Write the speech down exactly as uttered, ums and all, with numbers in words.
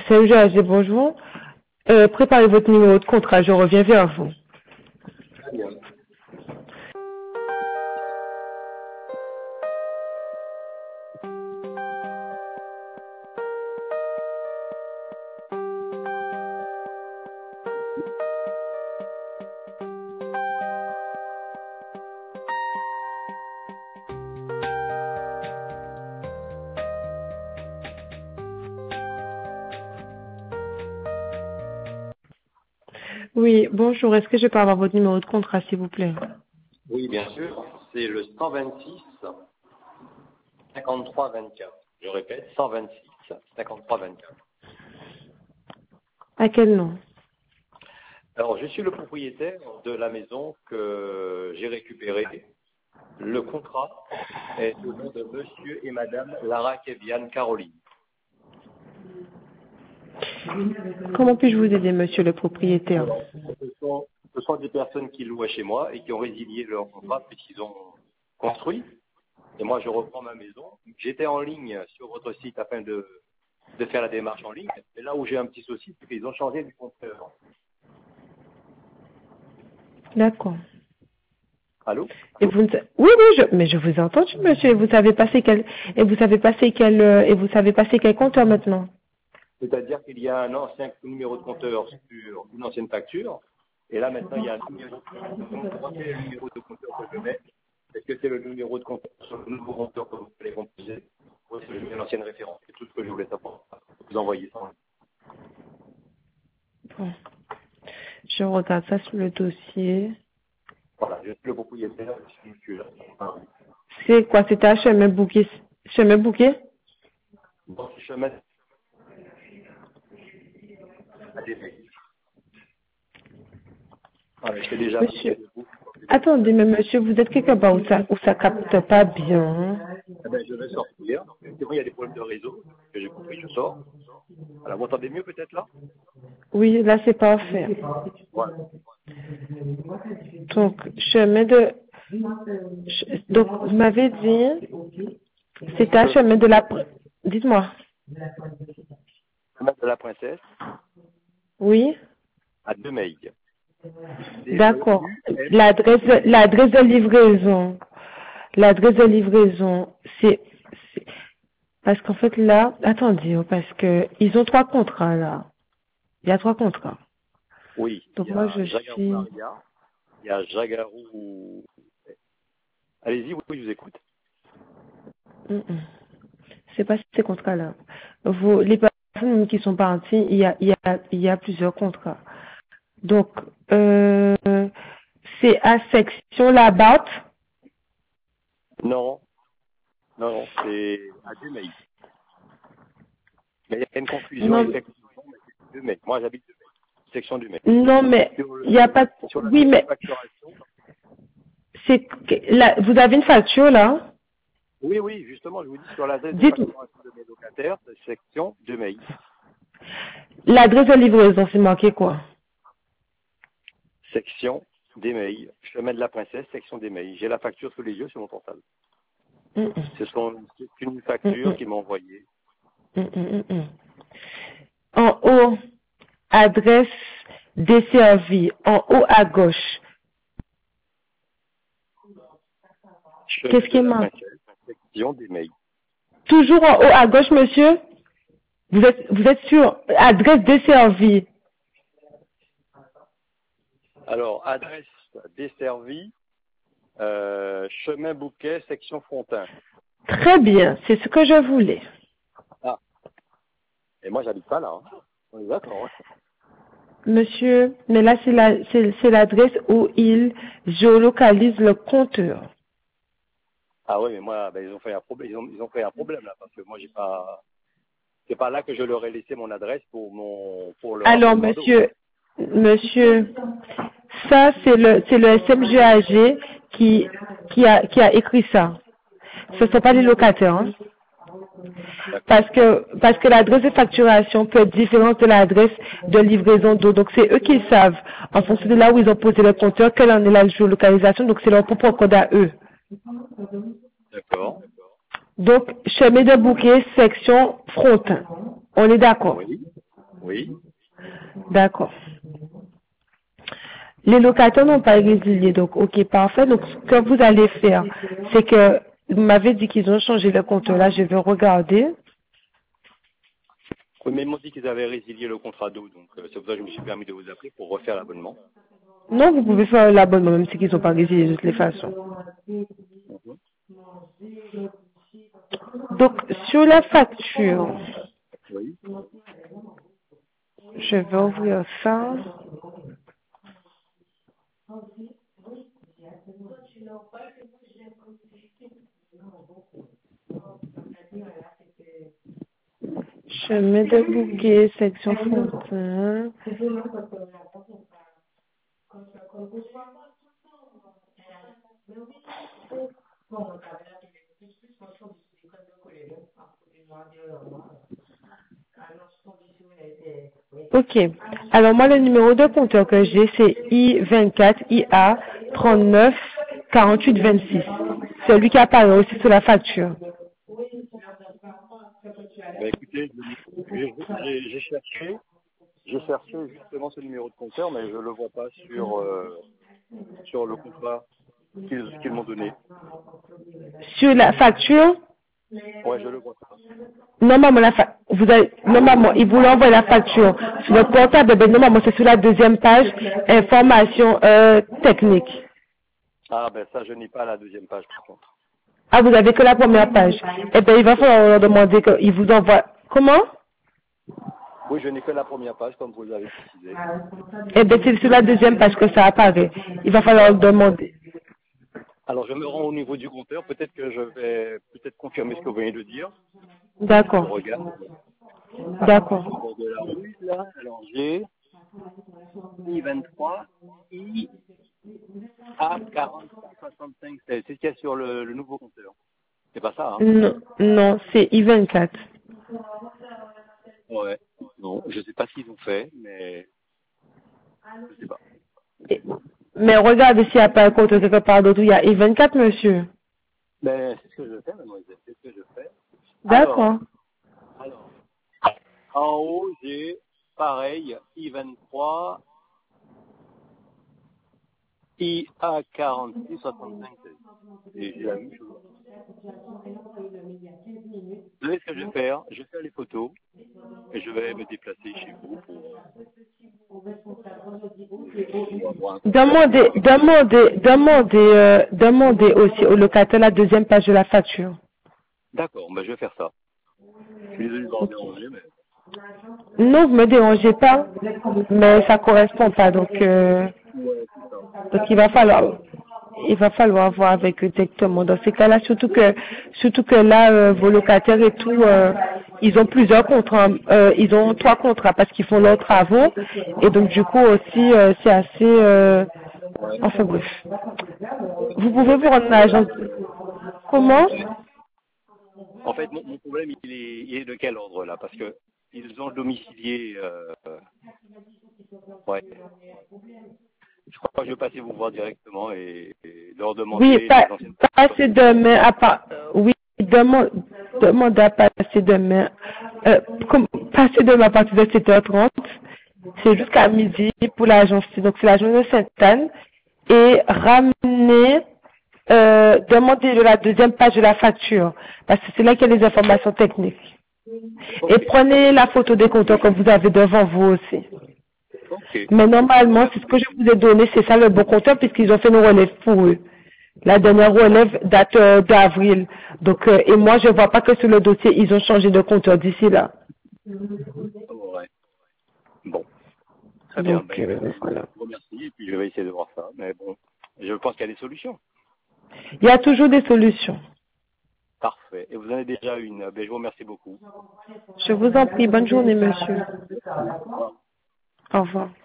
c'est le G bonjour. Euh, préparez votre numéro de contrat, je reviens vers vous. Très bien. Oui, bonjour. Est-ce que je peux avoir votre numéro de contrat, s'il vous plaît? Oui, bien sûr. C'est le cent vingt-six cinquante-trois vingt-quatre. Je répète, cent vingt-six cinquante-trois vingt-quatre. À quel nom? Alors, je suis le propriétaire de la maison que j'ai récupérée. Le contrat est au nom de monsieur et madame Lara Kevian Caroline. Comment puis-je vous aider, monsieur le propriétaire? Alors, ce sont, ce sont des personnes qui louaient chez moi et qui ont résilié leur contrat puisqu'ils ont construit. Et moi, je reprends ma maison. J'étais en ligne sur votre site afin de, de faire la démarche en ligne. Et là où j'ai un petit souci, c'est qu'ils ont changé du compteur. D'accord. Allô? Et vous, ne sa- oui, oui, je, mais je vous ai entendu, monsieur. Et vous savez passer quel, et vous savez passer quel, euh, et vous savez passer quel compteur maintenant? C'est-à-dire qu'il y a un ancien numéro de compteur sur une ancienne facture. Et là, maintenant, il y a un numéro de compteur. Donc, pour quel est le numéro de compteur que je mets? Est-ce que c'est le numéro de compteur sur le nouveau compteur que vous allez composer? Ou est-ce que je mets l'ancienne référence? C'est tout ce que je voulais savoir. Vous envoyez ça. Bon. Je regarde ça sur le dossier. Voilà, je suis le propriétaire, je suis monsieur là. Ah, C'est quoi? C'était à chemin bouquet, chemin bouquet? dans ce chemin à des mails. Voilà, je t'ai déjà Monsieur. Attendez, mais monsieur, vous êtes quelque part où ça, où ça capte pas bien. Eh ben, je vais sortir. Donc, c'est vrai, il y a des problèmes de réseau, que j'ai compris, je sors. Alors, vous entendez mieux peut-être là? Oui, là, c'est parfait. Voilà. Donc, chemin de, che- donc, vous m'avez dit, c'était à chemin de la, Pr- dites-moi. Chemin de la Princesse Oui? à deux mails. D'accord. L'adresse, l'adresse de livraison. L'adresse de livraison, c'est, c'est- parce qu'en fait là, attendez, oh, parce que ils ont trois contrats là. Il y a trois contrats. Oui, Donc il y moi a je Jagarou suis, Maria, il y a Jagarou. Allez-y, oui, je vous écoute. Mm, mm. C'est pas ces contrats là. Vous, les personnes qui sont parties, il y a, il y a, il y a plusieurs contrats. Donc euh, c'est à section là-bas. Non, non, non, c'est à deux mails. Mais il y a une confusion, Non, effectivement, mais c'est deux mails. Moi, j'habite deux mails. Section du mail. non mais Sur le- il n'y a pas. sur la Oui mais facturation. c'est que- là, vous avez une facture là. Oui, oui, justement, je vous dis sur l'adresse de Dites facturation de mes locataires, c'est section du mail. l'adresse de livraison, c'est marqué quoi? Section des mails. Chemin de la Princesse, section des mails. J'ai la facture sous les yeux sur mon portable. Mm, mm. Ce sont c'est une facture Mm, mm. qu'ils m'ont envoyée. Mm, mm, mm, mm. En haut, adresse desservie. En haut à gauche. Chemin Qu'est-ce qui de est la marqué? Princesse, section des mails. Toujours en haut à gauche, monsieur? Vous êtes, vous êtes sur adresse desservie. Alors, adresse desservie, euh, chemin Bouquet, section Frontin. Très bien, c'est ce que je voulais. Ah, et moi, j'habite pas là. Hein. On est d'accord. Hein. Monsieur, mais là c'est la, c'est, c'est l'adresse où il géolocalise le compteur. Ah oui, mais moi, ben, ils ont fait un problème. Ils ont, ils ont fait un problème là, parce que moi, j'ai pas. C'est pas là que je leur ai laissé mon adresse pour mon pour le Alors, raccordement d'eau. monsieur, monsieur, ça, c'est le, c'est le S M G A G qui, qui a, qui a écrit ça. Ce ne sont pas les locataires, hein. Parce que, parce que l'adresse de facturation peut être différente de l'adresse de livraison d'eau. Donc, c'est eux qui savent, en fonction de là où ils ont posé le compteur, quelle en est la géolocalisation. Donc, c'est leur propre code à eux. D'accord. Donc, chemin de bouquet, section Frontin. On est d'accord? Oui. Oui. D'accord. Les locataires n'ont pas résilié, donc ok, parfait. Donc ce que vous allez faire, c'est que vous m'avez dit qu'ils ont changé le compteur. Là, je vais regarder. Oui, mais ils m'ont dit qu'ils avaient résilié le contrat d'eau, donc euh, c'est pour ça que je me suis permis de vous appeler pour refaire l'abonnement. Non, vous pouvez faire l'abonnement, même si ils n'ont pas résilié de toutes les façons. Mhm. Donc sur la facture, Oui. je vais ouvrir ça. Je mets de bouquet, section fontaine. Ok. Alors moi, le numéro de compteur que j'ai, c'est I vingt-quatre I A trente-neuf quarante-huit vingt-six. Celui qui apparaît aussi sur la facture. Bah, écoutez, j'ai j'ai- j'ai cherché, j'ai cherché justement ce numéro de compteur, mais je le vois pas sur euh, sur le contrat qu'ils qu'ils m'ont donné. Sur la facture, Ouais, je le vois pas. normalement, la fa- vous avez, normalement, il vous l'envoie la facture sur votre portable, ben, normalement, c'est sur la deuxième page, information euh, technique. Ah ben ça, je n'ai pas la deuxième page par contre. Ah, vous avez que la première page. Eh bien, il va Oui, falloir leur demander qu'il vous envoie. Comment? oui, je n'ai que la première page comme vous l'avez précisé. Eh bien, c'est sur la deuxième page que ça apparaît. Il va falloir le demander. Alors je me rends au niveau du compteur, peut-être que je vais peut-être confirmer ce que vous venez de dire. Je D'accord. regarde. D'accord. Au bord de la rue, là, alors j'ai I vingt-trois, I A quarante-cinq soixante-cinq seize. C'est ce qu'il y a sur le, le nouveau compteur. C'est pas ça, hein? Non, non, c'est I vingt-quatre. Ouais. Non, je sais pas ce qu'ils ont fait, mais je sais pas. Et- Mais regardez s'il n'y a pas un compte quelque part d'autre où il y a I vingt-quatre, monsieur. Mais c'est ce que je fais, mademoiselle, c'est ce que je fais. D'accord. Alors, alors, en haut, j'ai pareil, I vingt-trois, I A quarante-six soixante-cinq seize. Et j'ai la même chose. Vous savez ce que je vais faire? Je vais faire les photos et je vais me déplacer chez vous pour, pour avoir un compteur qui Demandez, marche. demandez, demandez, euh, demandez aussi au locataire la deuxième page de la facture. D'accord, ben je vais faire ça. Je suis désolé de vous avoir dérangé, mais... Non, vous me dérangez pas, mais ça correspond pas, donc, euh, Ouais, c'est ça. donc il va falloir, il va falloir voir avec eux directement. Dans ces cas-là, surtout que, surtout que là, euh, vos locataires et tout, euh, ils ont plusieurs contrats, euh, ils ont trois contrats parce qu'ils font leurs travaux, et donc du coup aussi, euh, c'est assez, euh, Ouais. enfin bref. Ouais. Vous pouvez En vous fait, rendre à l'agence. Comment? ouais. En fait, mon, mon problème, il est, il est de quel ordre là? Parce que ils ont domicilié. Euh, ouais. Je crois que je vais passer vous voir directement et, et leur Oui, demander pas, les anciennes factures. passer demain à part, oui, demande, demande à passer demain, euh, comme, passer demain à partir de sept heures trente. C'est jusqu'à midi pour l'agence, donc c'est la journée de Sainte-Anne, et ramener, euh, demander de la deuxième page de la facture, parce que c'est là qu'il y a les informations techniques. Et Ok. prenez la photo des compteurs que vous avez devant vous aussi. Ok. Mais Je vous normalement, c'est ce remercie. que je vous ai donné, c'est ça le bon compteur, puisqu'ils ont fait une relève pour eux. La dernière relève date euh, d'avril. Donc, euh, et moi, je vois pas que sur le dossier, ils ont changé de compteur d'ici là. Ouais. Bon. Très bien. Donc, Ben, euh, écoutez, je voilà. vous remercie et puis je vais essayer de voir ça. Mais bon, je pense qu'il y a des solutions. Il y a toujours des solutions. Parfait. Et vous en avez déjà une. Ben, je vous remercie beaucoup. Je vous en prie. Bonne journée, monsieur. Merci. Au revoir. Au revoir.